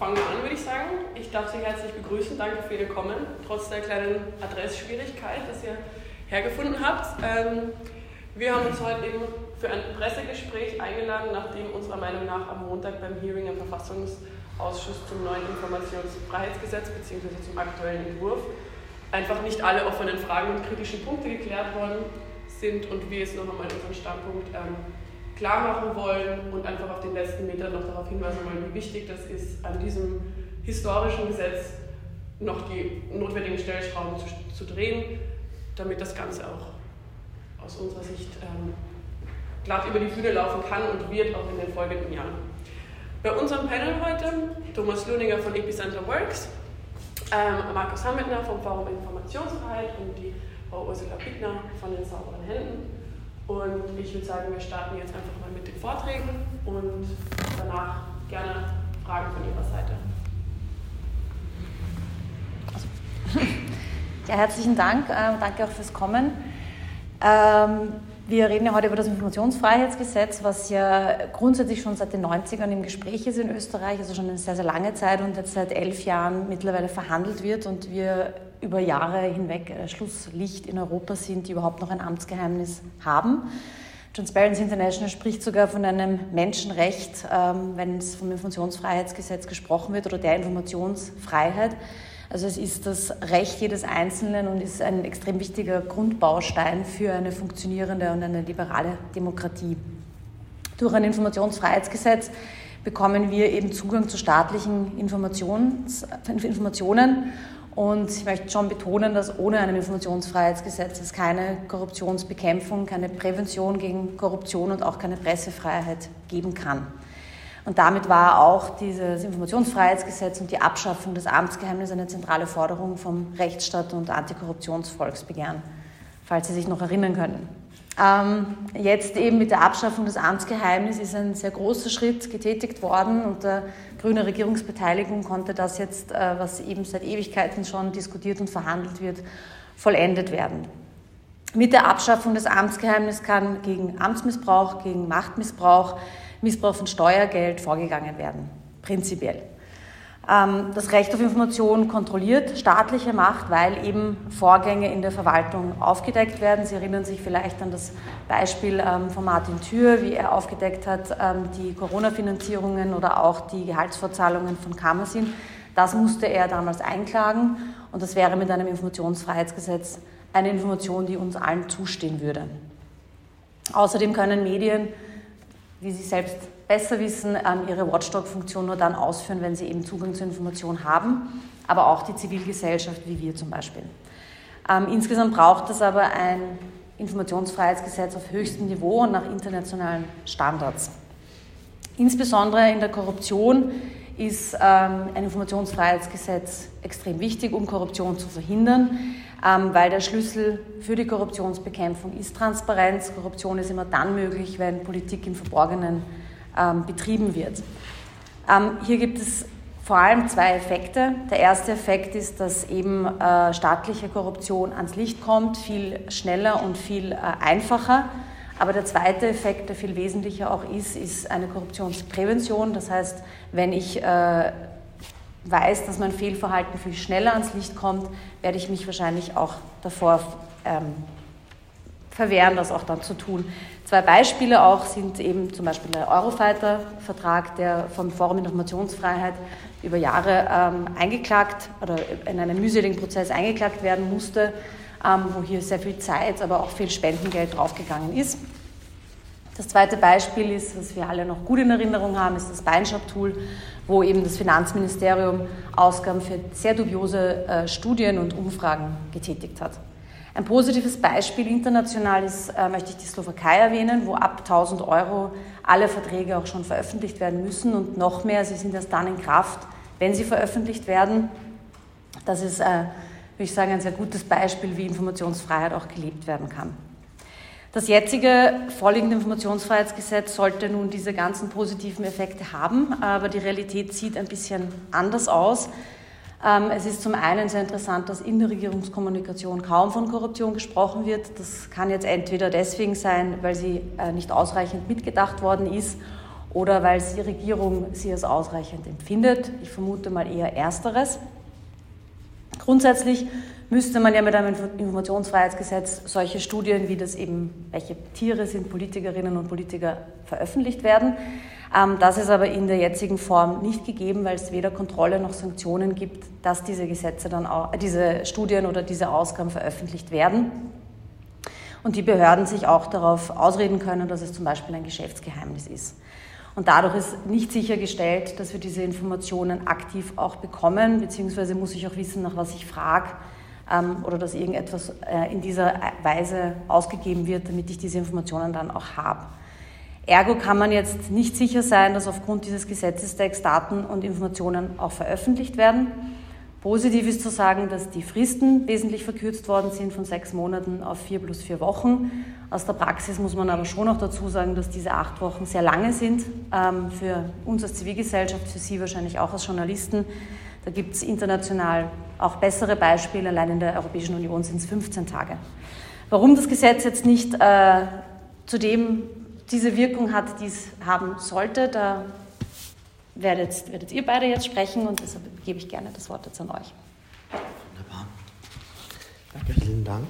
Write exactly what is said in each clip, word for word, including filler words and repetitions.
fangen wir an, würde ich sagen. Ich darf Sie herzlich begrüßen. Danke für Ihr Kommen, trotz der kleinen Adressschwierigkeit, dass ihr hergefunden habt. Ähm, wir haben uns heute eben für ein Pressegespräch eingeladen, nachdem unserer Meinung nach am Montag beim Hearing im Verfassungsausschuss zum neuen Informationsfreiheitsgesetz bzw. zum aktuellen Entwurf einfach nicht alle offenen Fragen und kritischen Punkte geklärt worden sind und wir jetzt noch einmal unseren Standpunkt ähm, klar machen wollen und einfach auf den letzten Metern noch darauf hinweisen wollen, wie wichtig das ist, an diesem historischen Gesetz noch die notwendigen Stellschrauben zu, zu drehen, damit das Ganze auch aus unserer Sicht ähm, glatt über die Bühne laufen kann und wird auch in den folgenden Jahren. Bei unserem Panel heute Thomas Luninger von Epicenter Works, ähm, Markus Hammetner vom Forum Informationsfreiheit und die Frau Ursula Bittner von den Sauberen Händen. Und ich würde sagen, wir starten jetzt einfach mal mit den Vorträgen und danach gerne Fragen von Ihrer Seite. Ja, herzlichen Dank. Ähm, danke auch fürs Kommen. Ähm, wir reden ja heute über das Informationsfreiheitsgesetz, was ja grundsätzlich schon seit den neunzigern im Gespräch ist in Österreich, also schon eine sehr, sehr lange Zeit und jetzt seit elf Jahren mittlerweile verhandelt wird und wir über Jahre hinweg Schlusslicht in Europa sind, die überhaupt noch ein Amtsgeheimnis haben. Transparency International spricht sogar von einem Menschenrecht, ähm, wenn es vom Informationsfreiheitsgesetz gesprochen wird oder der Informationsfreiheit. Also es ist das Recht jedes Einzelnen und ist ein extrem wichtiger Grundbaustein für eine funktionierende und eine liberale Demokratie. Durch ein Informationsfreiheitsgesetz bekommen wir eben Zugang zu staatlichen Informations, Informationen. Und ich möchte schon betonen, dass ohne ein Informationsfreiheitsgesetz es keine Korruptionsbekämpfung, keine Prävention gegen Korruption und auch keine Pressefreiheit geben kann. Und damit war auch dieses Informationsfreiheitsgesetz und die Abschaffung des Amtsgeheimnisses eine zentrale Forderung vom Rechtsstaat- und Antikorruptionsvolksbegehren, falls Sie sich noch erinnern können. Ähm, jetzt eben mit der Abschaffung des Amtsgeheimnisses ist ein sehr großer Schritt getätigt worden. Unter grüner Regierungsbeteiligung konnte das jetzt, äh, was eben seit Ewigkeiten schon diskutiert und verhandelt wird, vollendet werden. Mit der Abschaffung des Amtsgeheimnisses kann gegen Amtsmissbrauch, gegen Machtmissbrauch, Missbrauch von Steuergeld vorgegangen werden, prinzipiell. Das Recht auf Information kontrolliert staatliche Macht, weil eben Vorgänge in der Verwaltung aufgedeckt werden. Sie erinnern sich vielleicht an das Beispiel von Martin Thür, wie er aufgedeckt hat, die Corona-Finanzierungen oder auch die Gehaltsvorzahlungen von Kamersin. Das musste er damals einklagen und das wäre mit einem Informationsfreiheitsgesetz eine Information, die uns allen zustehen würde. Außerdem können Medien, wie Sie selbst besser wissen, ihre Watchdog-Funktion nur dann ausführen, wenn sie eben Zugang zur Information haben, aber auch die Zivilgesellschaft, wie wir zum Beispiel. Ähm, insgesamt braucht es aber ein Informationsfreiheitsgesetz auf höchstem Niveau und nach internationalen Standards. Insbesondere in der Korruption ist ähm, ein Informationsfreiheitsgesetz extrem wichtig, um Korruption zu verhindern, ähm, weil der Schlüssel für die Korruptionsbekämpfung ist Transparenz. Korruption ist immer dann möglich, wenn Politik im Verborgenen ähm, betrieben wird. Ähm, hier gibt es vor allem zwei Effekte. Der erste Effekt ist, dass eben äh, staatliche Korruption ans Licht kommt, viel schneller und viel äh, einfacher. Aber der zweite Effekt, der viel wesentlicher auch ist, ist eine Korruptionsprävention. Das heißt, wenn ich äh, weiß, dass mein Fehlverhalten viel schneller ans Licht kommt, werde ich mich wahrscheinlich auch davor ähm, verwehren, das auch dann zu tun. Zwei Beispiele auch sind eben zum Beispiel der Eurofighter-Vertrag, der vom Forum Informationsfreiheit über Jahre ähm, eingeklagt oder in einem mühseligen Prozess eingeklagt werden musste, ähm, wo hier sehr viel Zeit, aber auch viel Spendengeld draufgegangen ist. Das zweite Beispiel ist, was wir alle noch gut in Erinnerung haben, ist das Beinschab-Tool, wo eben das Finanzministerium Ausgaben für sehr dubiose äh, Studien und Umfragen getätigt hat. Ein positives Beispiel international ist, äh, möchte ich die Slowakei erwähnen, wo ab tausend Euro alle Verträge auch schon veröffentlicht werden müssen und noch mehr, sie sind erst dann in Kraft, wenn sie veröffentlicht werden. Das ist, äh, würde ich sagen, ein sehr gutes Beispiel, wie Informationsfreiheit auch gelebt werden kann. Das jetzige vorliegende Informationsfreiheitsgesetz sollte nun diese ganzen positiven Effekte haben, aber die Realität sieht ein bisschen anders aus. Es ist zum einen sehr interessant, dass in der Regierungskommunikation kaum von Korruption gesprochen wird. Das kann jetzt entweder deswegen sein, weil sie nicht ausreichend mitgedacht worden ist, oder weil die Regierung sie als ausreichend empfindet. Ich vermute mal eher Ersteres. Grundsätzlich müsste man ja mit einem Informationsfreiheitsgesetz solche Studien, wie das eben, welche Tiere sind Politikerinnen und Politiker, veröffentlicht werden. Das ist aber in der jetzigen Form nicht gegeben, weil es weder Kontrolle noch Sanktionen gibt, dass diese Gesetze dann auch, diese Studien oder diese Ausgaben veröffentlicht werden. Und die Behörden sich auch darauf ausreden können, dass es zum Beispiel ein Geschäftsgeheimnis ist. Und dadurch ist nicht sichergestellt, dass wir diese Informationen aktiv auch bekommen, beziehungsweise muss ich auch wissen, nach was ich frage, ähm, oder dass irgendetwas äh, in dieser Weise ausgegeben wird, damit ich diese Informationen dann auch habe. Ergo kann man jetzt nicht sicher sein, dass aufgrund dieses Gesetzestexts Daten und Informationen auch veröffentlicht werden. Positiv ist zu sagen, dass die Fristen wesentlich verkürzt worden sind von sechs Monaten auf vier plus vier Wochen. Aus der Praxis muss man aber schon noch dazu sagen, dass diese acht Wochen sehr lange sind. Ähm, für uns als Zivilgesellschaft, für Sie wahrscheinlich auch als Journalisten. Da gibt es international auch bessere Beispiele. Allein in der Europäischen Union sind es fünfzehn Tage. Warum das Gesetz jetzt nicht äh, zudem diese Wirkung hat, die es haben sollte, da werdet, werdet ihr beide jetzt sprechen und deshalb gebe ich gerne das Wort jetzt an euch. Wunderbar. Danke, vielen Dank.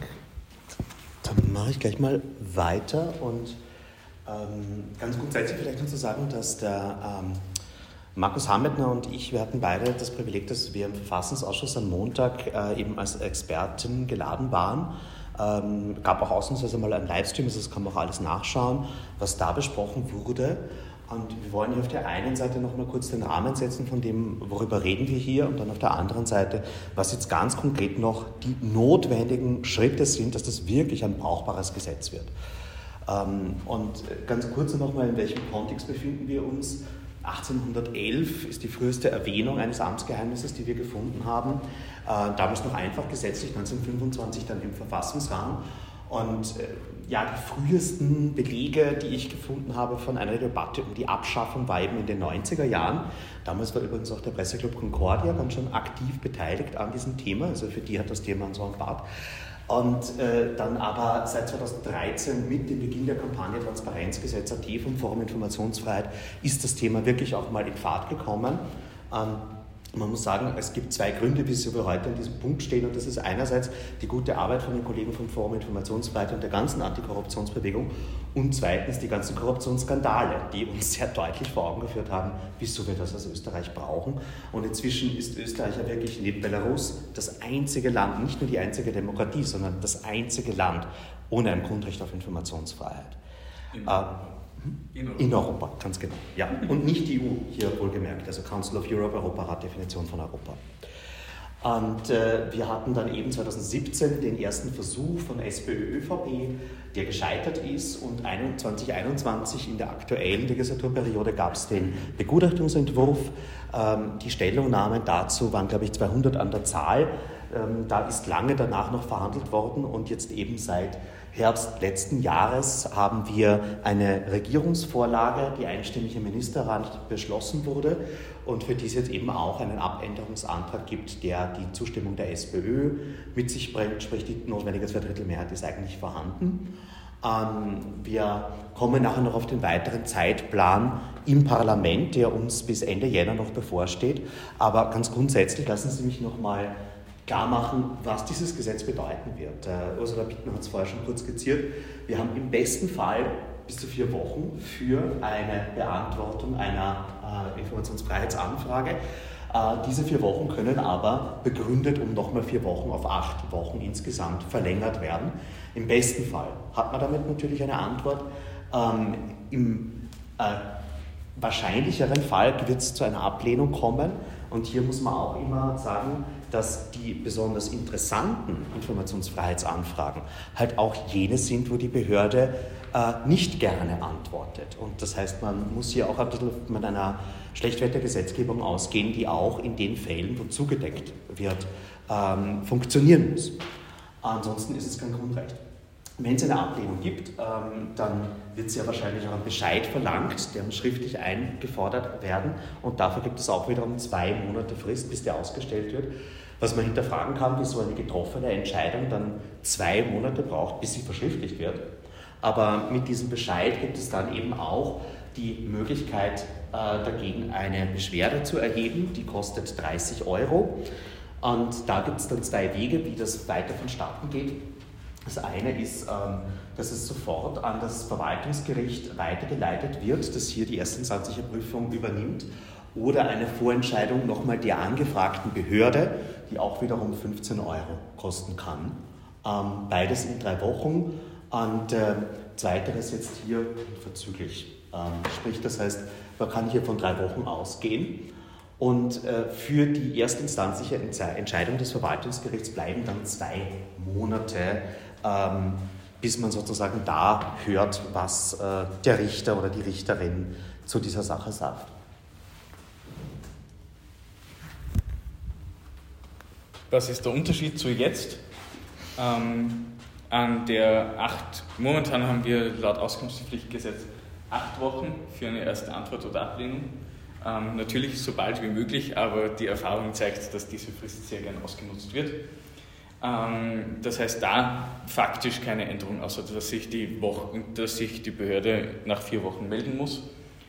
Dann mache ich gleich mal weiter und ähm, ganz grundsätzlich vielleicht noch zu sagen, dass der ähm, Markus Hametner und ich, wir hatten beide das Privileg, dass wir im Verfassungsausschuss am Montag äh, eben als Experten geladen waren. Ähm, gab auch ausnahmsweise mal einen Livestream, also das kann man auch alles nachschauen, was da besprochen wurde. Und wir wollen hier auf der einen Seite noch mal kurz den Rahmen setzen von dem, worüber reden wir hier, und dann auf der anderen Seite, was jetzt ganz konkret noch die notwendigen Schritte sind, dass das wirklich ein brauchbares Gesetz wird. Ähm, und ganz kurz noch mal, in welchem Kontext befinden wir uns? achtzehnhundertelf ist die früheste Erwähnung eines Amtsgeheimnisses, die wir gefunden haben. Äh, damals noch einfach gesetzlich, neunzehnhundertfünfundzwanzig dann im Verfassungsrang. Und äh, ja, die frühesten Belege, die ich gefunden habe von einer Debatte um die Abschaffung, war eben in den neunziger Jahren. Damals war übrigens auch der Presseclub Concordia ganz schon aktiv beteiligt an diesem Thema. Also für die hat das Thema einen so einen Part. Und äh, dann aber seit zweitausenddreizehn mit dem Beginn der Kampagne Transparenzgesetz Punkt A T vom Forum Informationsfreiheit ist das Thema wirklich auch mal in Fahrt gekommen. Ähm, man muss sagen, es gibt zwei Gründe, wieso wir heute an diesem Punkt stehen, und das ist einerseits die gute Arbeit von den Kollegen vom Forum Informationsfreiheit und der ganzen Antikorruptionsbewegung und zweitens die ganzen Korruptionsskandale, die uns sehr deutlich vor Augen geführt haben, wieso wir das als Österreich brauchen. Und inzwischen ist Österreich ja wirklich neben Belarus das einzige Land, nicht nur die einzige Demokratie, sondern das einzige Land ohne ein Grundrecht auf Informationsfreiheit. In, ähm, in, Europa. in Europa, ganz genau. Ja. Und nicht die E U, hier wohlgemerkt, also Council of Europe, Europarat, Definition von Europa. Und äh, wir hatten dann eben zweitausendsiebzehn den ersten Versuch von SPÖ, ÖVP, der gescheitert ist, und zwanzig einundzwanzig in der aktuellen Legislaturperiode gab es den Begutachtungsentwurf. Ähm, die Stellungnahmen dazu waren, glaube ich, zweihundert an der Zahl. Ähm, da ist lange danach noch verhandelt worden, und jetzt eben seit Herbst letzten Jahres haben wir eine Regierungsvorlage, die einstimmig im Ministerrat beschlossen wurde und für die es jetzt eben auch einen Abänderungsantrag gibt, der die Zustimmung der SPÖ mit sich bringt, sprich die notwendige Zweidrittelmehrheit ist eigentlich vorhanden. Ähm, wir kommen nachher noch auf den weiteren Zeitplan im Parlament, der uns bis Ende Jänner noch bevorsteht, aber ganz grundsätzlich lassen Sie mich noch mal klar machen, was dieses Gesetz bedeuten wird. Äh, Ursula Bittner hat es vorher schon kurz skizziert. Wir haben im besten Fall bis zu vier Wochen für eine Beantwortung einer äh, Informationsfreiheitsanfrage. Äh, diese vier Wochen können aber begründet um nochmal vier Wochen auf acht Wochen insgesamt verlängert werden. Im besten Fall hat man damit natürlich eine Antwort. Ähm, Im äh, wahrscheinlicheren Fall wird es zu einer Ablehnung kommen. Und hier muss man auch immer sagen, dass die besonders interessanten Informationsfreiheitsanfragen halt auch jene sind, wo die Behörde äh, nicht gerne antwortet. Und das heißt, man muss hier auch ein bisschen mit einer Schlechtwettergesetzgebung ausgehen, die auch in den Fällen, wo zugedeckt wird, ähm, funktionieren muss. Ansonsten ist es kein Grundrecht. Wenn es eine Ablehnung gibt, ähm, dann wird sehr wahrscheinlich auch ein Bescheid verlangt, der muss schriftlich eingefordert werden, und dafür gibt es auch wiederum zwei Monate Frist, bis der ausgestellt wird. Was man hinterfragen kann, wie so eine getroffene Entscheidung dann zwei Monate braucht, bis sie verschriftlicht wird. Aber mit diesem Bescheid gibt es dann eben auch die Möglichkeit, dagegen eine Beschwerde zu erheben. Die kostet dreißig Euro. Und da gibt es dann zwei Wege, wie das weiter vonstatten geht. Das eine ist, dass es sofort an das Verwaltungsgericht weitergeleitet wird, das hier die erstinstanzliche Prüfung übernimmt, oder eine Vorentscheidung nochmal der angefragten Behörde, die auch wiederum fünfzehn Euro kosten kann. Ähm, beides in drei Wochen und äh, zweiteres jetzt hier verzüglich. Ähm, sprich, das heißt, man kann hier von drei Wochen ausgehen und äh, für die erstinstanzliche Entscheidung des Verwaltungsgerichts bleiben dann zwei Monate, ähm, bis man sozusagen da hört, was äh, der Richter oder die Richterin zu dieser Sache sagt. Was ist der Unterschied zu jetzt? Ähm, an der acht, momentan haben wir laut Auskunftspflichtgesetz acht Wochen für eine erste Antwort oder Ablehnung. Ähm, natürlich so bald wie möglich, aber die Erfahrung zeigt, dass diese Frist sehr gern ausgenutzt wird. Ähm, das heißt, da faktisch keine Änderung, außer dass sich die, Woche, dass sich die Behörde nach vier Wochen melden muss.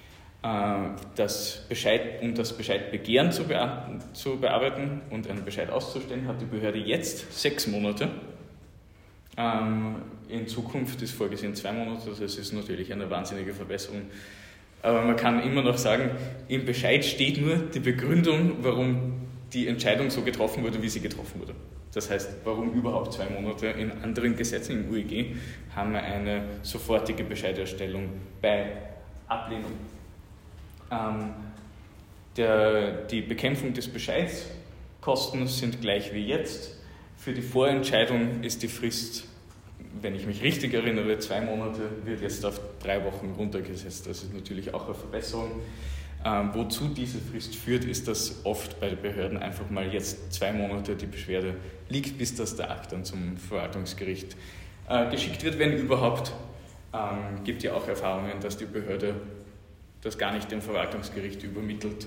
Das Bescheid, um das Bescheidbegehren zu, bea- zu bearbeiten und einen Bescheid auszustellen, hat die Behörde jetzt sechs Monate. Ähm, in Zukunft ist vorgesehen zwei Monate, das ist natürlich eine wahnsinnige Verbesserung. Aber man kann immer noch sagen, im Bescheid steht nur die Begründung, warum die Entscheidung so getroffen wurde, wie sie getroffen wurde. Das heißt, warum überhaupt zwei Monate? In anderen Gesetzen, im U E G, haben wir eine sofortige Bescheiderstellung bei Ablehnung. Ähm, der, die Bekämpfung des Bescheidskosten sind gleich wie jetzt. Für die Vorentscheidung ist die Frist, wenn ich mich richtig erinnere, zwei Monate, wird jetzt auf drei Wochen runtergesetzt. Das ist natürlich auch eine Verbesserung. Ähm, wozu diese Frist führt, ist, dass oft bei den Behörden einfach mal jetzt zwei Monate die Beschwerde liegt, bis das der Akt dann zum Verwaltungsgericht äh, geschickt wird, wenn überhaupt. Ähm, gibt ja auch Erfahrungen, dass die Behörde das gar nicht dem Verwaltungsgericht übermittelt.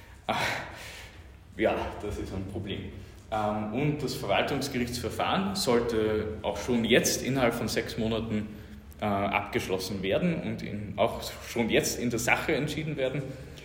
Ja, das ist ein Problem. Und das Verwaltungsgerichtsverfahren sollte auch schon jetzt innerhalb von sechs Monaten abgeschlossen werden und in, auch schon jetzt in der Sache entschieden werden.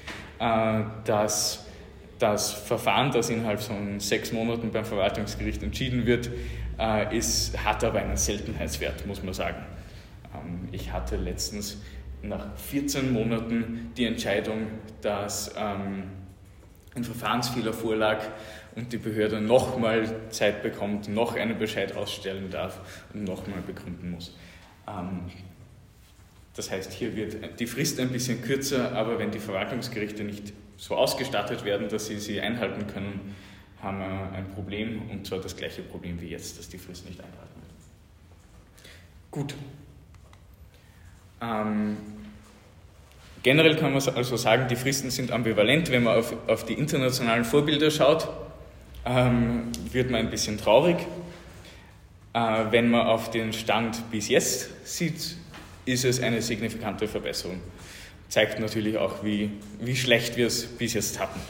Dass das Verfahren, das innerhalb von sechs Monaten beim Verwaltungsgericht entschieden wird, ist, hat aber einen Seltenheitswert, muss man sagen. Ich hatte letztens nach vierzehn Monaten die Entscheidung, dass ähm, ein Verfahrensfehler vorlag und die Behörde nochmal Zeit bekommt, noch einen Bescheid ausstellen darf und nochmal begründen muss. Ähm, das heißt, hier wird die Frist ein bisschen kürzer, aber wenn die Verwaltungsgerichte nicht so ausgestattet werden, dass sie sie einhalten können, haben wir ein Problem, und zwar das gleiche Problem wie jetzt, dass die Frist nicht eingehalten wird. Gut. Ähm, generell kann man also sagen, die Fristen sind ambivalent. Wenn man auf, auf die internationalen Vorbilder schaut, ähm, wird man ein bisschen traurig. Äh, wenn man auf den Stand bis jetzt sieht, ist es eine signifikante Verbesserung. Zeigt natürlich auch, wie, wie schlecht wir es bis jetzt hatten.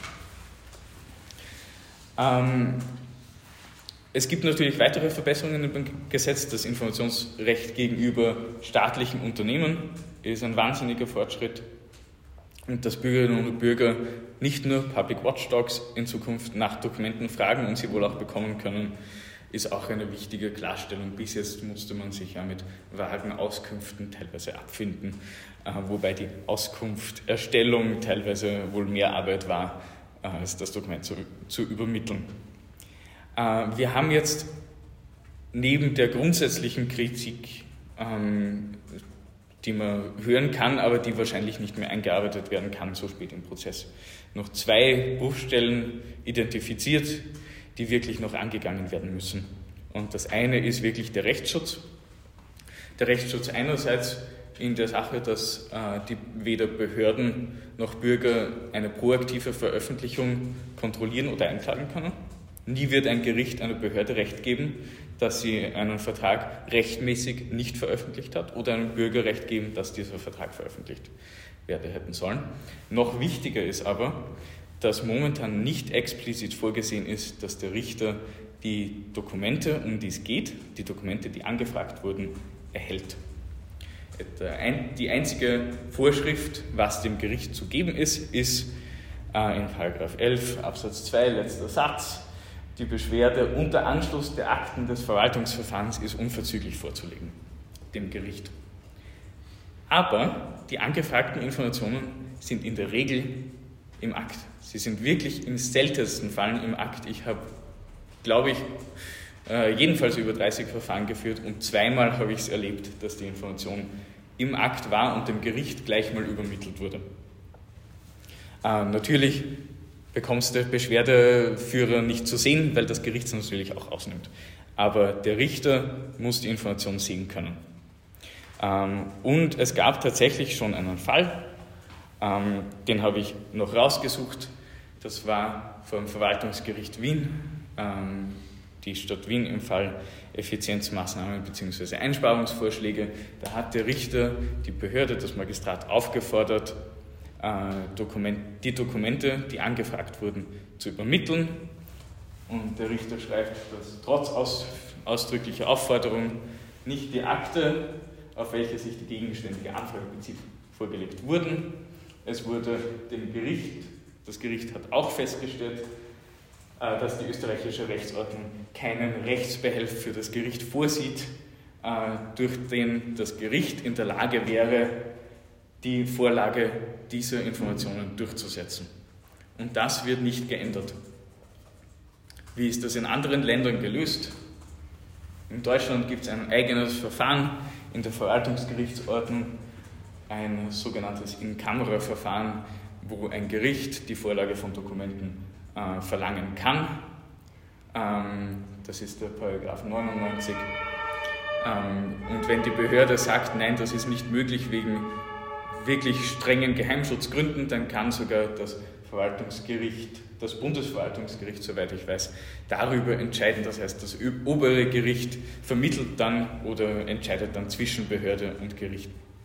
Ähm, Es gibt natürlich weitere Verbesserungen im Gesetz. Das Informationsrecht gegenüber staatlichen Unternehmen ist ein wahnsinniger Fortschritt. Und dass Bürgerinnen und Bürger nicht nur Public Watchdogs in Zukunft nach Dokumenten fragen und sie wohl auch bekommen können, ist auch eine wichtige Klarstellung. Bis jetzt musste man sich ja mit vagen Auskünften teilweise abfinden, wobei die Auskunfterstellung teilweise wohl mehr Arbeit war, als das Dokument zu, zu übermitteln. Wir haben jetzt neben der grundsätzlichen Kritik, die man hören kann, aber die wahrscheinlich nicht mehr eingearbeitet werden kann, so spät im Prozess, noch zwei Bruchstellen identifiziert, die wirklich noch angegangen werden müssen. Und das eine ist wirklich der Rechtsschutz. Der Rechtsschutz einerseits in der Sache, dass äh, die weder Behörden noch Bürger eine proaktive Veröffentlichung kontrollieren oder einklagen können. Nie wird ein Gericht einer Behörde Recht geben, dass sie einen Vertrag rechtmäßig nicht veröffentlicht hat, oder einem Bürger Recht geben, dass dieser Vertrag veröffentlicht werden hätten sollen. Noch wichtiger ist aber, dass momentan nicht explizit vorgesehen ist, dass der Richter die Dokumente, um die es geht, die Dokumente, die angefragt wurden, erhält. die einzige Vorschrift, was dem Gericht zu geben ist, ist in Paragraph elf Absatz zwei, letzter Satz, die Beschwerde unter Anschluss der Akten des Verwaltungsverfahrens ist unverzüglich vorzulegen, dem Gericht. Aber die angefragten Informationen sind in der Regel im Akt. Sie sind wirklich im seltensten Fall im Akt. Ich habe, glaube ich, jedenfalls über dreißig Verfahren geführt und zweimal habe ich es erlebt, dass die Information im Akt war und dem Gericht gleich mal übermittelt wurde. Äh, natürlich bekommt es der Beschwerdeführer nicht zu sehen, weil das Gericht es natürlich auch ausnimmt. Aber der Richter muss die Information sehen können. Ähm, und es gab tatsächlich schon einen Fall, ähm, den habe ich noch rausgesucht. Das war vor dem Verwaltungsgericht Wien. Ähm, die Stadt Wien im Fall Effizienzmaßnahmen bzw. Einsparungsvorschläge. Da hat der Richter die Behörde, das Magistrat, aufgefordert, äh, Dokument, die Dokumente, die angefragt wurden, zu übermitteln. Und der Richter schreibt, dass trotz aus, ausdrücklicher Aufforderung nicht die Akte, auf welche sich die gegenständige Anfrage bezieht, vorgelegt wurden. Es wurde dem Gericht, das Gericht hat auch festgestellt, dass die österreichische Rechtsordnung keinen Rechtsbehelf für das Gericht vorsieht, durch den das Gericht in der Lage wäre, die Vorlage dieser Informationen durchzusetzen. Und das wird nicht geändert. Wie ist das in anderen Ländern gelöst? In Deutschland gibt es ein eigenes Verfahren in der Verwaltungsgerichtsordnung, ein sogenanntes In-Camera-Verfahren, wo ein Gericht die Vorlage von Dokumenten Äh, verlangen kann. Ähm, das ist der Paragraph neunundneunzig. Ähm, und wenn die Behörde sagt, nein, das ist nicht möglich wegen wirklich strengen Geheimschutzgründen, dann kann sogar das Verwaltungsgericht, das Bundesverwaltungsgericht, soweit ich weiß, darüber entscheiden. Das heißt, das obere Gericht vermittelt dann oder entscheidet dann zwischen Behörde und Gericht.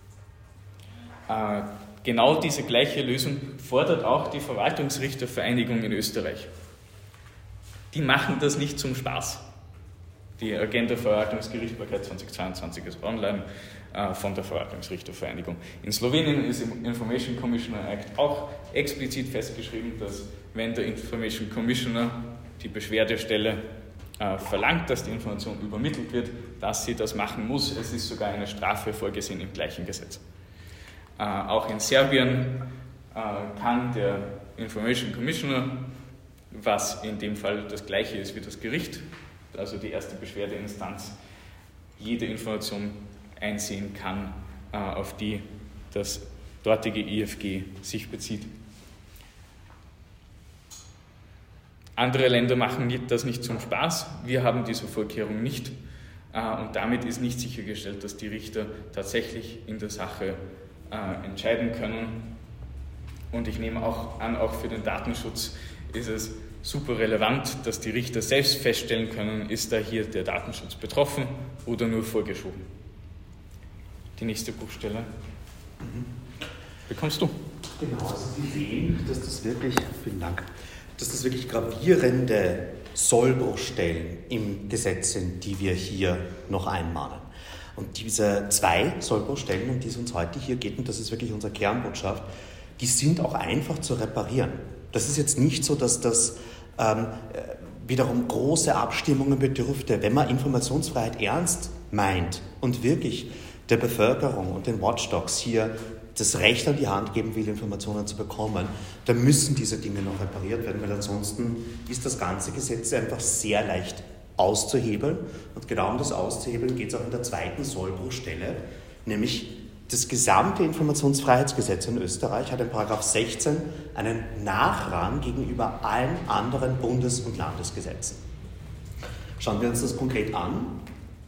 Äh, Genau diese gleiche Lösung fordert auch die Verwaltungsrichtervereinigung in Österreich. Die machen das nicht zum Spaß. Die Agenda Verwaltungsgerichtsbarkeit zweitausendzweiundzwanzig ist online äh, von der Verwaltungsrichtervereinigung. In Slowenien ist im Information Commissioner Act auch explizit festgeschrieben, dass wenn der Information Commissioner, die Beschwerdestelle, äh, verlangt, dass die Information übermittelt wird, dass sie das machen muss. Es ist sogar eine Strafe vorgesehen im gleichen Gesetz. Äh, auch in Serbien äh, kann der Information Commissioner, was in dem Fall das gleiche ist wie das Gericht, also die erste Beschwerdeinstanz, jede Information einsehen kann, äh, auf die das dortige I F G sich bezieht. Andere Länder machen das nicht zum Spaß, wir haben diese Vorkehrung nicht äh, und damit ist nicht sichergestellt, dass die Richter tatsächlich in der Sache Äh, entscheiden können. Und ich nehme auch an, auch für den Datenschutz ist es super relevant, dass die Richter selbst feststellen können, ist da hier der Datenschutz betroffen oder nur vorgeschoben. Die nächste Buchstelle mhm. bekommst du. Genau, also Sie sehen, dass das wirklich, vielen Dank, dass das wirklich gravierende Sollbruchstellen im Gesetz sind, die wir hier noch einmahnen. Und diese zwei Sollbruchstellen, um die es uns heute hier geht, und das ist wirklich unsere Kernbotschaft, die sind auch einfach zu reparieren. Das ist jetzt nicht so, dass das ähm, wiederum große Abstimmungen bedürfte. Wenn man Informationsfreiheit ernst meint und wirklich der Bevölkerung und den Watchdogs hier das Recht an die Hand geben will, Informationen zu bekommen, dann müssen diese Dinge noch repariert werden, weil ansonsten ist das ganze Gesetz einfach sehr leicht auszuhebeln. Und genau um das auszuhebeln geht es auch in der zweiten Sollbruchstelle, nämlich das gesamte Informationsfreiheitsgesetz in Österreich hat in Paragraph sechzehn einen Nachrang gegenüber allen anderen Bundes- und Landesgesetzen. Schauen wir uns das konkret an.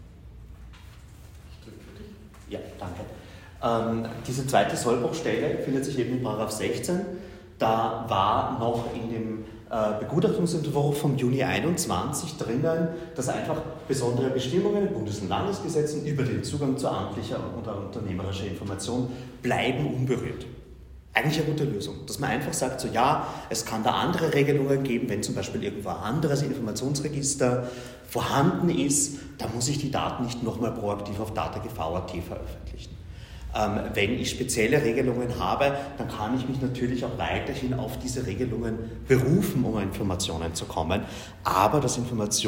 Ja, danke. Ähm, diese zweite Sollbruchstelle findet sich eben in Paragraph sechzehn. Da war noch in dem äh, Begutachtungsentwurf vom Juni einundzwanzig drinnen, dass einfach besondere Bestimmungen in Bundes- und Landesgesetzen über den Zugang zu amtlicher oder unternehmerischer Information bleiben unberührt. Eigentlich eine gute Lösung, dass man einfach sagt, so ja, es kann da andere Regelungen geben, wenn zum Beispiel irgendwo ein anderes Informationsregister vorhanden ist, da muss ich die Daten nicht nochmal proaktiv auf DataGV punkt at veröffentlichen. Ähm, wenn ich spezielle Regelungen habe, dann kann ich mich natürlich auch weiterhin auf diese Regelungen berufen, um an Informationen zu kommen. Aber das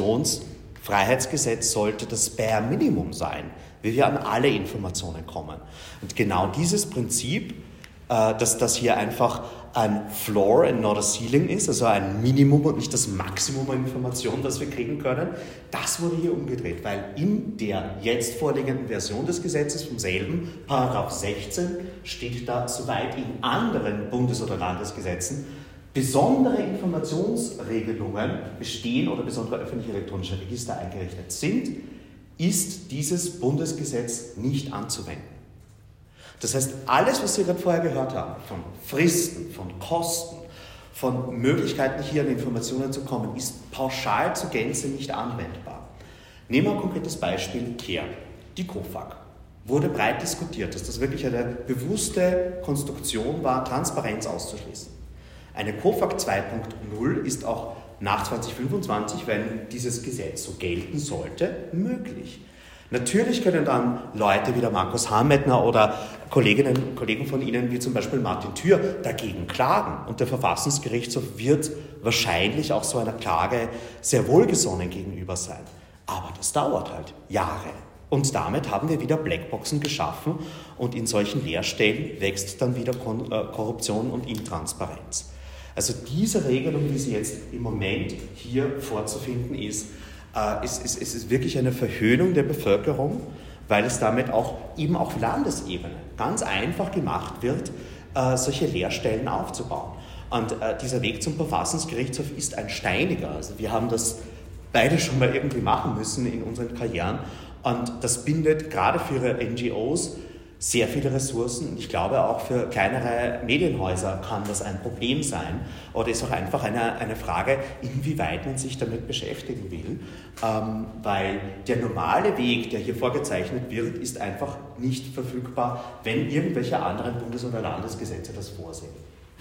Informationsfreiheitsgesetz sollte das Bare Minimum sein, wie wir an alle Informationen kommen. Und genau dieses Prinzip, äh, dass das hier einfach ein Floor and not a Ceiling ist, also ein Minimum und nicht das Maximum an Informationen, das wir kriegen können, das wurde hier umgedreht, weil in der jetzt vorliegenden Version des Gesetzes vom selben, Paragraph sechzehn, steht da, soweit in anderen Bundes- oder Landesgesetzen besondere Informationsregelungen bestehen oder besondere öffentliche elektronische Register eingerichtet sind, ist dieses Bundesgesetz nicht anzuwenden. Das heißt, alles, was Sie gerade vorher gehört haben, von Fristen, von Kosten, von Möglichkeiten, hier an Informationen zu kommen, ist pauschal zur Gänze nicht anwendbar. Nehmen wir ein konkretes Beispiel, Care. Die COFAG wurde breit diskutiert, dass das wirklich eine bewusste Konstruktion war, Transparenz auszuschließen. Eine COFAG zwei Punkt null ist auch nach zwanzig fünfundzwanzig, wenn dieses Gesetz so gelten sollte, möglich. Natürlich können dann Leute wie der Markus Hamettner oder Kolleginnen und Kollegen von Ihnen, wie zum Beispiel Martin Thür, dagegen klagen. Und der Verfassungsgerichtshof wird wahrscheinlich auch so einer Klage sehr wohlgesonnen gegenüber sein. Aber das dauert halt Jahre. Und damit haben wir wieder Blackboxen geschaffen und in solchen Leerstellen wächst dann wieder Korruption und Intransparenz. Also diese Regelung, wie sie jetzt im Moment hier vorzufinden ist, äh, ist, ist, ist wirklich eine Verhöhnung der Bevölkerung, weil es damit auch eben auf Landesebene ganz einfach gemacht wird, äh, solche Leerstellen aufzubauen. Und äh, dieser Weg zum Verfassungsgerichtshof ist ein steiniger. Also wir haben das beide schon mal irgendwie machen müssen in unseren Karrieren. Und das bindet gerade für N G Os sehr viele Ressourcen. Und ich glaube, auch für kleinere Medienhäuser kann das ein Problem sein. Oder ist auch einfach eine, eine Frage, inwieweit man sich damit beschäftigen will. Ähm, weil der normale Weg, der hier vorgezeichnet wird, ist einfach nicht verfügbar, wenn irgendwelche anderen Bundes- oder Landesgesetze das vorsehen.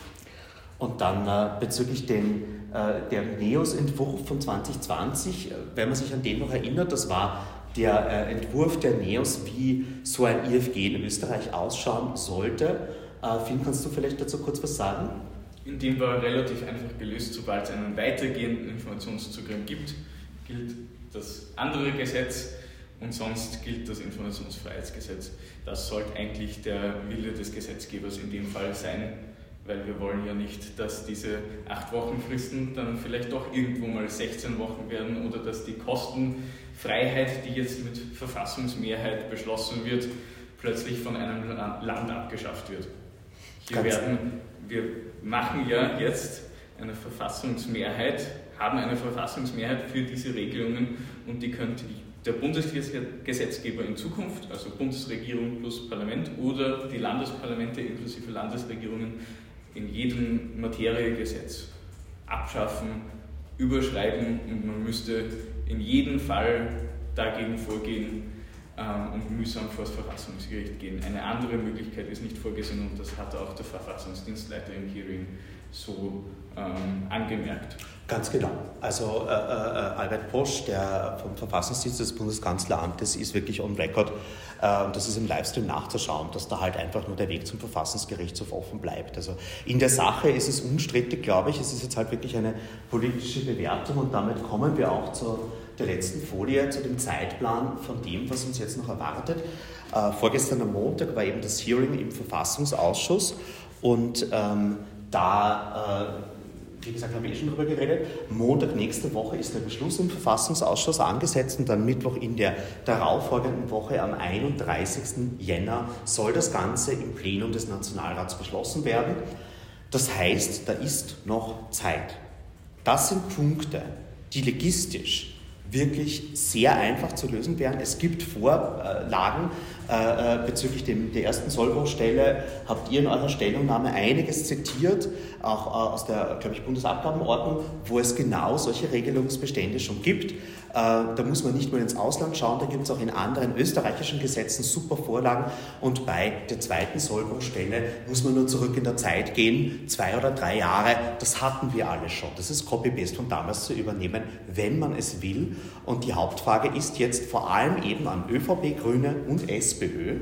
Und dann äh, bezüglich den, äh, der NEOS-Entwurf von zwanzig zwanzig, äh, wenn man sich an den noch erinnert, das war der äh, Entwurf der NEOS, wie so ein I F G in Österreich ausschauen sollte. Äh, Finn, kannst du vielleicht dazu kurz was sagen? In dem war relativ einfach gelöst, sobald es einen weitergehenden Informationszugriff gibt, gilt das andere Gesetz und sonst gilt das Informationsfreiheitsgesetz. Das sollte eigentlich der Wille des Gesetzgebers in dem Fall sein, weil wir wollen ja nicht, dass diese acht Wochen Fristen dann vielleicht doch irgendwo mal sechzehn Wochen werden oder dass die Kostenfreiheit, die jetzt mit Verfassungsmehrheit beschlossen wird, plötzlich von einem Land abgeschafft wird. Hier werden, wir machen ja jetzt eine Verfassungsmehrheit, haben eine Verfassungsmehrheit für diese Regelungen und die könnte der Bundesgesetzgeber in Zukunft, also Bundesregierung plus Parlament oder die Landesparlamente inklusive Landesregierungen, in jedem Materiegesetz abschaffen, überschreiben und man müsste in jedem Fall dagegen vorgehen ähm, und mühsam vor das Verfassungsgericht gehen. Eine andere Möglichkeit ist nicht vorgesehen und das hat auch der Verfassungsdienstleiter im Hearing so ähm, angemerkt. Ganz genau. Also äh, äh, Albert Posch, der vom Verfassungsdienst des Bundeskanzleramtes, ist wirklich on record äh, und das ist im Livestream nachzuschauen, dass da halt einfach nur der Weg zum Verfassungsgerichtshof offen bleibt. Also in der Sache ist es unstrittig, glaube ich. Es ist jetzt halt wirklich eine politische Bewertung und damit kommen wir auch zu der letzten Folie, zu dem Zeitplan von dem, was uns jetzt noch erwartet. Äh, vorgestern am Montag war eben das Hearing im Verfassungsausschuss und ähm, da äh, wie gesagt, habe ich eh schon darüber geredet. Montag nächste Woche ist der Beschluss im Verfassungsausschuss angesetzt und dann Mittwoch in der darauffolgenden Woche am einunddreißigsten Jänner soll das Ganze im Plenum des Nationalrats beschlossen werden. Das heißt, da ist noch Zeit. Das sind Punkte, die logistisch wirklich sehr einfach zu lösen wären. Es gibt Vorlagen äh, bezüglich dem, der ersten Sollbruchstelle, habt ihr in eurer Stellungnahme einiges zitiert, auch äh, aus der, glaube ich, Bundesabgabenordnung, wo es genau solche Regelungsbestände schon gibt. Äh, da muss man nicht nur ins Ausland schauen, da gibt es auch in anderen österreichischen Gesetzen super Vorlagen und bei der zweiten Sollbruchstelle muss man nur zurück in der Zeit gehen, zwei oder drei Jahre, das hatten wir alle schon. Das ist Copy-Paste von damals zu übernehmen, wenn man es will. Und die Hauptfrage ist jetzt vor allem eben an ÖVP, Grüne und SPÖ,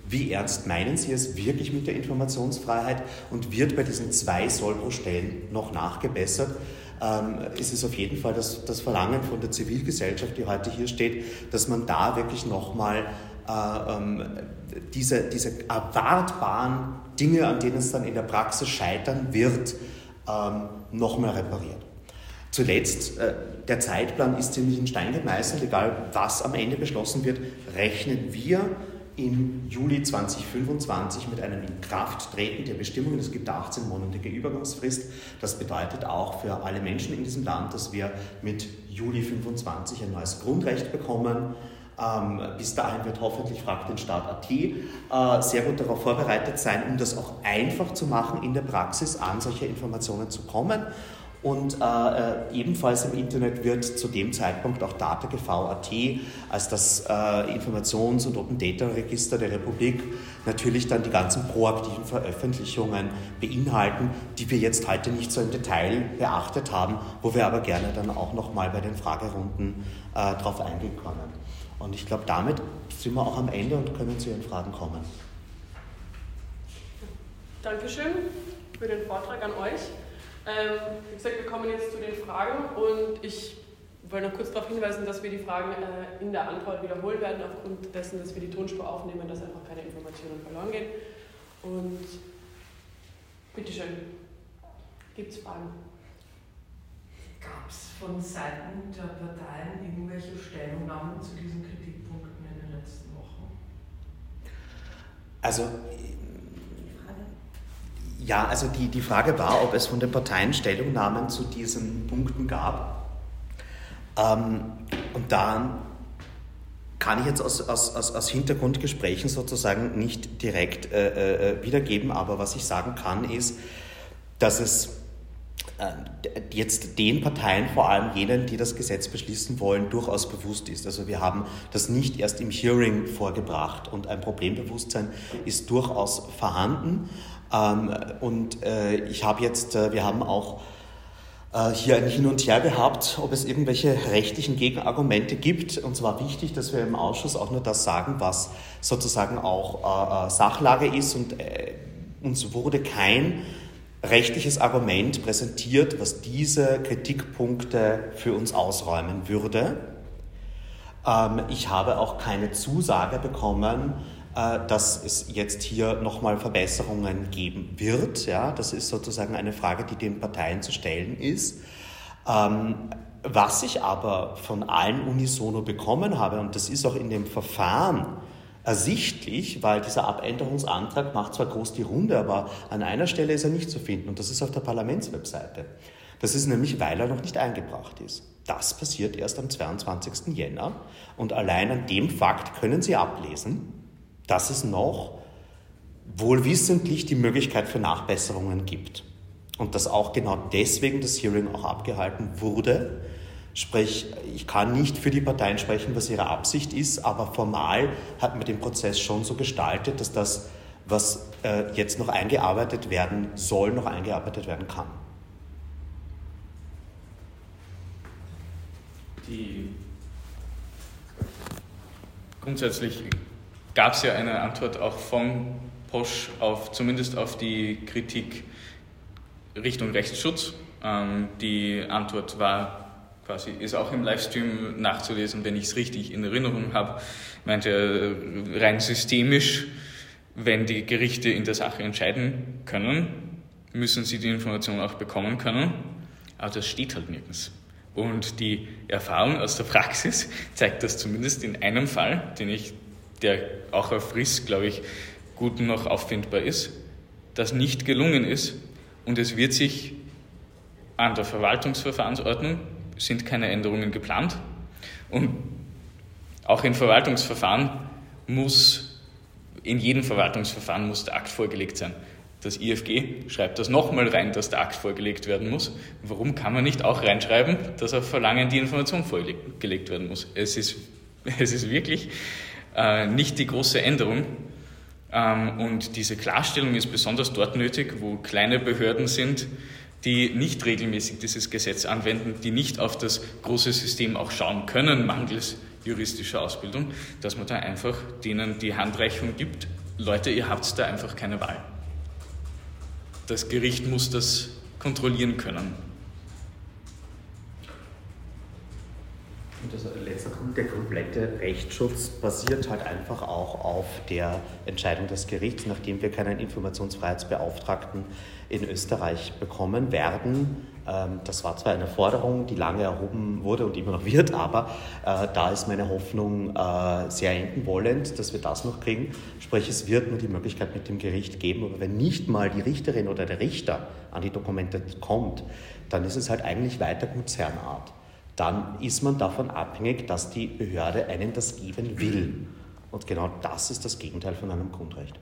Wie ernst meinen Sie es wirklich mit der Informationsfreiheit und wird bei diesen zwei Sollbruchstellen noch nachgebessert? Ähm, ist es auf jeden Fall das, das Verlangen von der Zivilgesellschaft, die heute hier steht, dass man da wirklich nochmal äh, ähm, diese, diese erwartbaren Dinge, an denen es dann in der Praxis scheitern wird, ähm, nochmal repariert. Zuletzt, äh, der Zeitplan ist ziemlich in Stein gemeißelt, egal was am Ende beschlossen wird, rechnen wir im Juli zweitausendfünfundzwanzig mit einem Inkrafttreten der Bestimmungen. Es gibt eine achtzehnmonatige Übergangsfrist. Das bedeutet auch für alle Menschen in diesem Land, dass wir mit Juli fünfundzwanzig ein neues Grundrecht bekommen. Ähm, bis dahin wird hoffentlich Frag den Staat Punkt at äh, sehr gut darauf vorbereitet sein, um das auch einfach zu machen, in der Praxis an solche Informationen zu kommen. Und äh, ebenfalls im Internet wird zu dem Zeitpunkt auch DataGV Punkt at als das äh, Informations- und Open-Data-Register der Republik natürlich dann die ganzen proaktiven Veröffentlichungen beinhalten, die wir jetzt heute nicht so im Detail beachtet haben, wo wir aber gerne dann auch nochmal bei den Fragerunden äh, drauf eingehen können. Und ich glaube, damit sind wir auch am Ende und können zu Ihren Fragen kommen. Dankeschön für den Vortrag an euch. Ähm, wie gesagt, wir kommen jetzt zu den Fragen und ich wollte noch kurz darauf hinweisen, dass wir die Fragen äh, in der Antwort wiederholen werden, aufgrund dessen, dass wir die Tonspur aufnehmen, dass einfach keine Informationen verloren gehen. Und bitteschön, gibt es Fragen? Gab es von Seiten der Parteien irgendwelche Stellungnahmen zu diesen Kritikpunkten in den letzten Wochen? Also Ja, also die, die Frage war, ob es von den Parteien Stellungnahmen zu diesen Punkten gab. Ähm, und da kann ich jetzt aus, aus, aus, aus Hintergrundgesprächen sozusagen nicht direkt äh, äh, wiedergeben, aber was ich sagen kann, ist, dass es äh, jetzt den Parteien, vor allem jenen, die das Gesetz beschließen wollen, durchaus bewusst ist. Also wir haben das nicht erst im Hearing vorgebracht und ein Problembewusstsein ist durchaus vorhanden. Ähm, und äh, ich habe jetzt, äh, wir haben auch äh, hier ein Hin und Her gehabt, ob es irgendwelche rechtlichen Gegenargumente gibt. Und zwar wichtig, dass wir im Ausschuss auch nur das sagen, was sozusagen auch äh, Sachlage ist. Und äh, uns wurde kein rechtliches Argument präsentiert, was diese Kritikpunkte für uns ausräumen würde. Ähm, ich habe auch keine Zusage bekommen, dass es jetzt hier nochmal Verbesserungen geben wird. Ja, das ist sozusagen eine Frage, die den Parteien zu stellen ist. Ähm, was ich aber von allen unisono bekommen habe, und das ist auch in dem Verfahren ersichtlich, weil dieser Abänderungsantrag macht zwar groß die Runde, aber an einer Stelle ist er nicht zu finden, und das ist auf der Parlamentswebseite. Das ist nämlich, weil er noch nicht eingebracht ist. Das passiert erst am zweiundzwanzigsten Jänner, und allein an dem Fakt können Sie ablesen, dass es noch wohlwissentlich die Möglichkeit für Nachbesserungen gibt. Und dass auch genau deswegen das Hearing auch abgehalten wurde. Sprich, ich kann nicht für die Parteien sprechen, was ihre Absicht ist, aber formal hat man den Prozess schon so gestaltet, dass das, was äh, jetzt noch eingearbeitet werden soll, noch eingearbeitet werden kann. Die grundsätzlich gab es ja eine Antwort auch von Posch auf, zumindest auf die Kritik Richtung Rechtsschutz. Ähm, die Antwort war quasi, ist auch im Livestream nachzulesen, wenn ich es richtig in Erinnerung habe, meinte er rein systemisch, wenn die Gerichte in der Sache entscheiden können, müssen sie die Information auch bekommen können, aber das steht halt nirgends. Und die Erfahrung aus der Praxis zeigt das zumindest in einem Fall, den ich der auch auf R I S, glaube ich, gut noch auffindbar ist, das nicht gelungen ist. Und es wird sich an der Verwaltungsverfahrensordnung, sind keine Änderungen geplant. Und auch in Verwaltungsverfahren muss, in jedem Verwaltungsverfahren muss der Akt vorgelegt sein. Das I F G schreibt das nochmal rein, dass der Akt vorgelegt werden muss. Warum kann man nicht auch reinschreiben, dass auf Verlangen die Information vorgelegt werden muss? Es ist, es ist wirklich Äh, nicht die große Änderung. Ähm, und diese Klarstellung ist besonders dort nötig, wo kleine Behörden sind, die nicht regelmäßig dieses Gesetz anwenden, die nicht auf das große System auch schauen können, mangels juristischer Ausbildung, dass man da einfach denen die Handreichung gibt, Leute, ihr habt da einfach keine Wahl. Das Gericht muss das kontrollieren können. Und das letzte Punkt, der komplette Rechtsschutz basiert halt einfach auch auf der Entscheidung des Gerichts. Nachdem wir keinen Informationsfreiheitsbeauftragten in Österreich bekommen werden, ähm, das war zwar eine Forderung, die lange erhoben wurde und immer noch wird, aber äh, da ist meine Hoffnung äh, sehr enden wollend, dass wir das noch kriegen. Sprich, es wird nur die Möglichkeit mit dem Gericht geben, aber wenn nicht mal die Richterin oder der Richter an die Dokumente kommt, dann ist es halt eigentlich weiter Gutsherrenart. Dann ist man davon abhängig, dass die Behörde einem das geben will. Und genau das ist das Gegenteil von einem Grundrecht.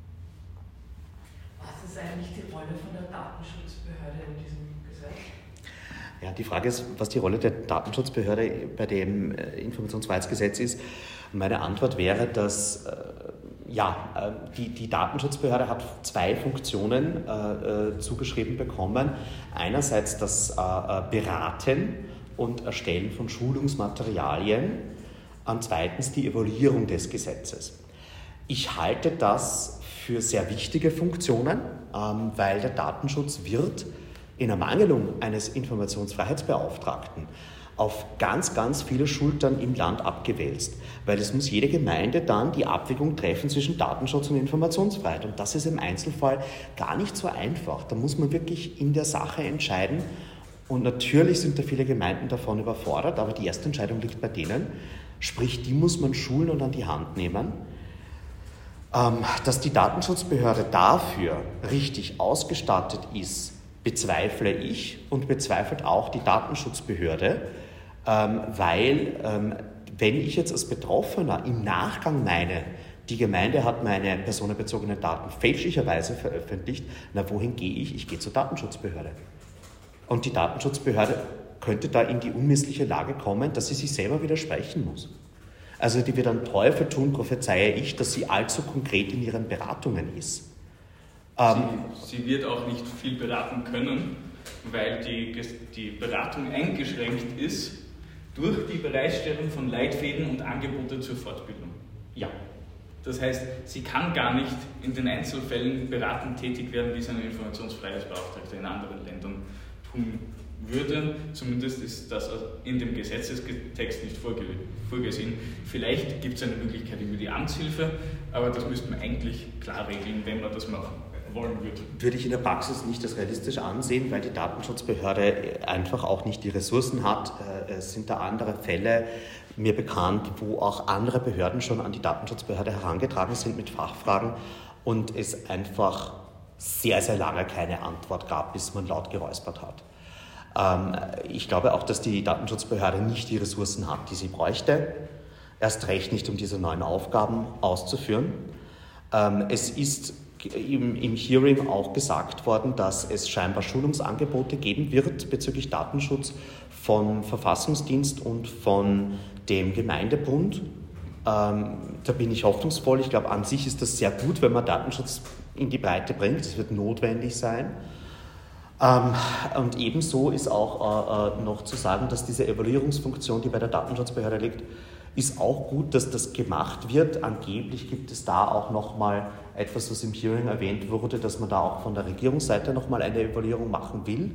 Was ist eigentlich die Rolle von der Datenschutzbehörde in diesem Gesetz? Ja, die Frage ist, was die Rolle der Datenschutzbehörde bei dem Informationsfreiheitsgesetz ist. Meine Antwort wäre, dass äh, ja, die, die Datenschutzbehörde hat zwei Funktionen äh, zugeschrieben bekommen. Einerseits das äh, Beraten und Erstellen von Schulungsmaterialien, und zweitens die Evaluierung des Gesetzes. Ich halte das für sehr wichtige Funktionen, ähm, weil der Datenschutz wird in Ermangelung eines Informationsfreiheitsbeauftragten auf ganz, ganz viele Schultern im Land abgewälzt, weil es muss jede Gemeinde dann die Abwägung treffen zwischen Datenschutz und Informationsfreiheit, und das ist im Einzelfall gar nicht so einfach. Da muss man wirklich in der Sache entscheiden. Und natürlich sind da viele Gemeinden davon überfordert, aber die erste Entscheidung liegt bei denen. Sprich, die muss man schulen und an die Hand nehmen. Ähm, dass die Datenschutzbehörde dafür richtig ausgestattet ist, bezweifle ich und bezweifelt auch die Datenschutzbehörde, ähm, weil ähm, wenn ich jetzt als Betroffener im Nachgang meine, die Gemeinde hat meine personenbezogenen Daten fälschlicherweise veröffentlicht, na wohin gehe ich? Ich gehe zur Datenschutzbehörde. Und die Datenschutzbehörde könnte da in die unmissliche Lage kommen, dass sie sich selber widersprechen muss. Also die wird einen Teufel tun, prophezeie ich, dass sie allzu konkret in ihren Beratungen ist. Ähm, sie, sie wird auch nicht viel beraten können, weil die, die Beratung eingeschränkt ist durch die Bereitstellung von Leitfäden und Angebote zur Fortbildung. Ja. Das heißt, sie kann gar nicht in den Einzelfällen beratend tätig werden, wie es eine Informationsfreiheitsbeauftragte in anderen Ländern tun würde. Zumindest ist das in dem Gesetzestext nicht vorge vorgesehen. Vielleicht gibt es eine Möglichkeit über die Amtshilfe, aber das müsste man eigentlich klar regeln, wenn man das machen wollen würde. Würde ich in der Praxis nicht als realistisch ansehen, weil die Datenschutzbehörde einfach auch nicht die Ressourcen hat. Es sind da andere Fälle mir bekannt, wo auch andere Behörden schon an die Datenschutzbehörde herangetragen sind mit Fachfragen und es einfach sehr, sehr lange keine Antwort gab, bis man laut geräuspert hat. Ähm, ich glaube auch, dass die Datenschutzbehörde nicht die Ressourcen hat, die sie bräuchte, erst recht nicht, um diese neuen Aufgaben auszuführen. Ähm, es ist im, im Hearing auch gesagt worden, dass es scheinbar Schulungsangebote geben wird bezüglich Datenschutz vom Verfassungsdienst und von dem Gemeindebund. Ähm, da bin ich hoffnungsvoll. Ich glaube, an sich ist das sehr gut, wenn man Datenschutz in die Breite bringt. Es wird notwendig sein. Ähm, und ebenso ist auch äh, noch zu sagen, dass diese Evaluierungsfunktion, die bei der Datenschutzbehörde liegt, ist auch gut, dass das gemacht wird. Angeblich gibt es da auch nochmal etwas, was im Hearing erwähnt wurde, dass man da auch von der Regierungsseite nochmal eine Evaluierung machen will.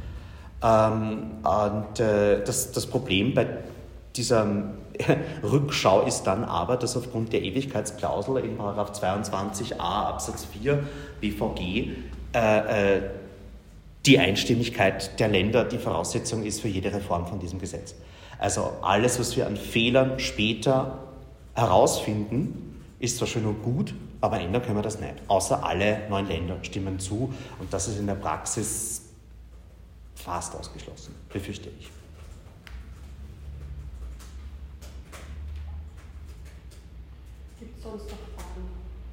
Ähm, und äh, das, das Problem bei dieser Rückschau ist dann aber, dass aufgrund der Ewigkeitsklausel in Paragraph zweiundzwanzig a Absatz vier B V G äh, äh, die Einstimmigkeit der Länder die Voraussetzung ist für jede Reform von diesem Gesetz. Also alles, was wir an Fehlern später herausfinden, ist zwar schön und gut, aber ändern können wir das nicht. Außer alle neun Länder stimmen zu und das ist in der Praxis fast ausgeschlossen, befürchte ich. Gibt es sonst noch Fragen?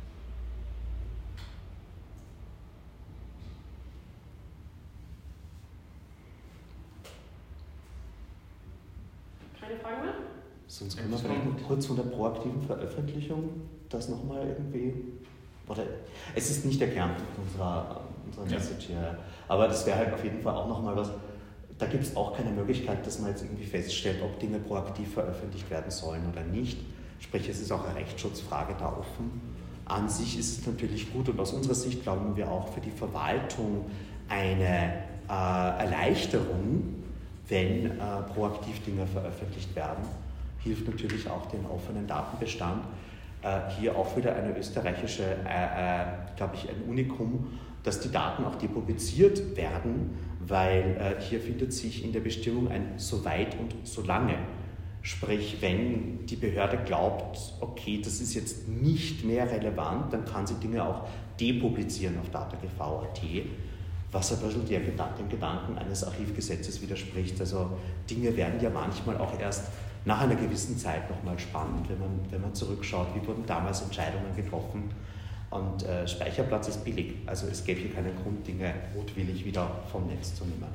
Keine Fragen mehr? Sonst können wir vielleicht noch kurz von der proaktiven Veröffentlichung das nochmal irgendwie, oder es ist nicht der Kernpunkt unserer, unserer Message hier, ja. Aber das wäre halt auf jeden Fall auch nochmal was, da gibt es auch keine Möglichkeit, dass man jetzt irgendwie feststellt, ob Dinge proaktiv veröffentlicht werden sollen oder nicht. Sprich, es ist auch eine Rechtsschutzfrage da offen. An sich ist es natürlich gut und aus unserer Sicht glauben wir auch für die Verwaltung eine äh, Erleichterung, wenn äh, proaktiv Dinge veröffentlicht werden. Hilft natürlich auch den offenen Datenbestand. Äh, hier auch wieder eine österreichische, äh, äh, glaube ich, ein Unikum, dass die Daten auch depubliziert werden, weil äh, hier findet sich in der Bestimmung ein so weit und so lange. Sprich, wenn die Behörde glaubt, okay, das ist jetzt nicht mehr relevant, dann kann sie Dinge auch depublizieren auf datagv punkt at, was ein bisschen dem Gedanken eines Archivgesetzes widerspricht. Also Dinge werden ja manchmal auch erst nach einer gewissen Zeit nochmal spannend, wenn man, wenn man zurückschaut, wie wurden damals Entscheidungen getroffen. Und äh, Speicherplatz ist billig, also es gäbe hier keinen Grund, Dinge mutwillig wieder vom Netz zu nehmen.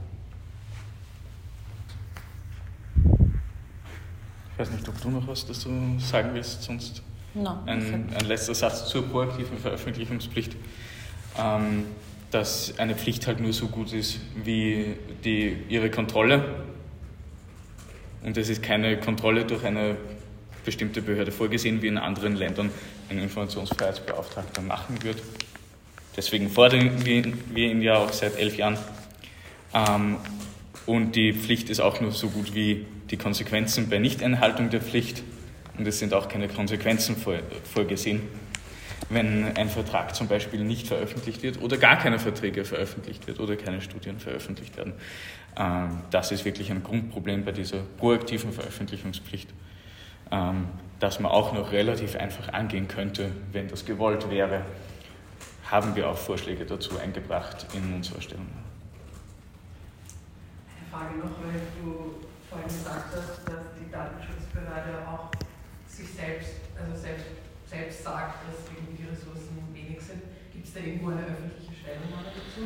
Ich weiß nicht, ob du noch was dazu sagen willst, sonst no, ein, ein letzter Satz zur proaktiven Veröffentlichungspflicht, ähm, dass eine Pflicht halt nur so gut ist wie die, ihre Kontrolle, und es ist keine Kontrolle durch eine bestimmte Behörde vorgesehen, wie in anderen Ländern ein Informationsfreiheitsbeauftragter machen wird. Deswegen fordern wir ihn ja auch seit elf Jahren. Ähm, und die Pflicht ist auch nur so gut wie die Konsequenzen bei Nichteinhaltung der Pflicht, und es sind auch keine Konsequenzen vorgesehen, wenn ein Vertrag zum Beispiel nicht veröffentlicht wird oder gar keine Verträge veröffentlicht wird oder keine Studien veröffentlicht werden. Das ist wirklich ein Grundproblem bei dieser proaktiven Veröffentlichungspflicht, das man auch noch relativ einfach angehen könnte, wenn das gewollt wäre. Haben wir auch Vorschläge dazu eingebracht in unserer Stellungnahme. Eine Frage noch, weil du vorhin gesagt hast, dass die Datenschutzbehörde auch sich selbst, also selbst, selbst sagt, dass irgendwie die Ressourcen wenig sind. Gibt es da irgendwo eine öffentliche Stellungnahme dazu?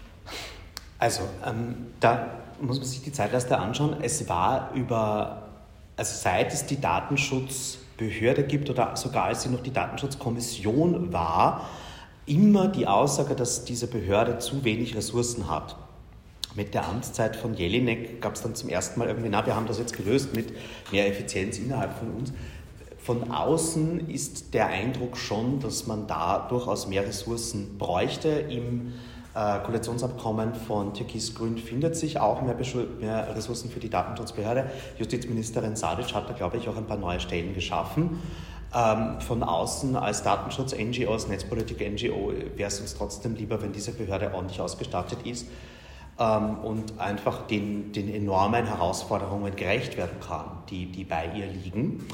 Also, ähm, da muss man sich die Zeitleiste anschauen. Es war über, also seit es die Datenschutzbehörde gibt oder sogar als sie noch die Datenschutzkommission war, immer die Aussage, dass diese Behörde zu wenig Ressourcen hat. Mit der Amtszeit von Jelinek gab es dann zum ersten Mal irgendwie, na, wir haben das jetzt gelöst mit mehr Effizienz innerhalb von uns. Von außen ist der Eindruck schon, dass man da durchaus mehr Ressourcen bräuchte. Im äh, Koalitionsabkommen von Türkis-Grün findet sich auch mehr, mehr Ressourcen für die Datenschutzbehörde. Justizministerin Sadic hat da, glaube ich, auch ein paar neue Stellen geschaffen. Ähm, von außen als Datenschutz-N G O, als Netzpolitik-N G O wäre es uns trotzdem lieber, wenn diese Behörde ordentlich ausgestattet ist ähm, und einfach den, den enormen Herausforderungen gerecht werden kann, die, die bei ihr liegen.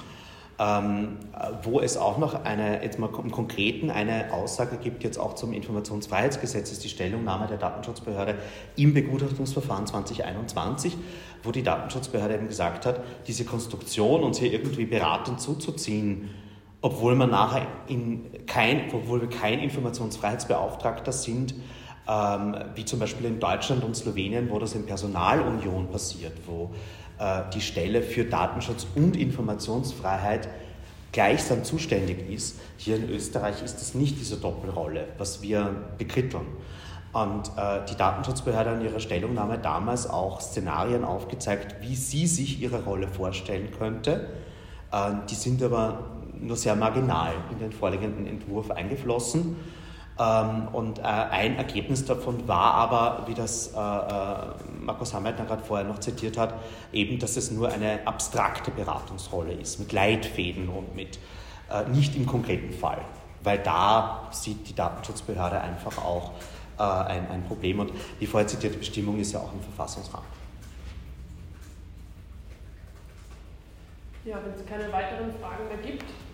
Ähm, wo es auch noch eine, jetzt mal im Konkreten eine Aussage gibt, jetzt auch zum Informationsfreiheitsgesetz, ist die Stellungnahme der Datenschutzbehörde im Begutachtungsverfahren zwanzig einundzwanzig, wo die Datenschutzbehörde eben gesagt hat, diese Konstruktion, uns hier irgendwie beratend zuzuziehen, obwohl man nachher in kein, obwohl wir kein Informationsfreiheitsbeauftragter sind, ähm, wie zum Beispiel in Deutschland und Slowenien, wo das in Personalunion passiert, wo äh, die Stelle für Datenschutz und Informationsfreiheit gleichsam zuständig ist. Hier in Österreich ist das nicht diese Doppelrolle, was wir bekritteln. Und äh, die Datenschutzbehörde in ihrer Stellungnahme damals auch Szenarien aufgezeigt, wie sie sich ihre Rolle vorstellen könnte. Äh, die sind aber nur sehr marginal in den vorliegenden Entwurf eingeflossen. Ähm, und äh, ein Ergebnis davon war aber, wie das äh, äh, Markus Hammeitner gerade vorher noch zitiert hat, eben, dass es nur eine abstrakte Beratungsrolle ist, mit Leitfäden und mit äh, nicht im konkreten Fall. Weil da sieht die Datenschutzbehörde einfach auch äh, ein, ein Problem. Und die vorher zitierte Bestimmung ist ja auch im Verfassungsrahmen. Ja, wenn es keine weiteren Fragen mehr gibt,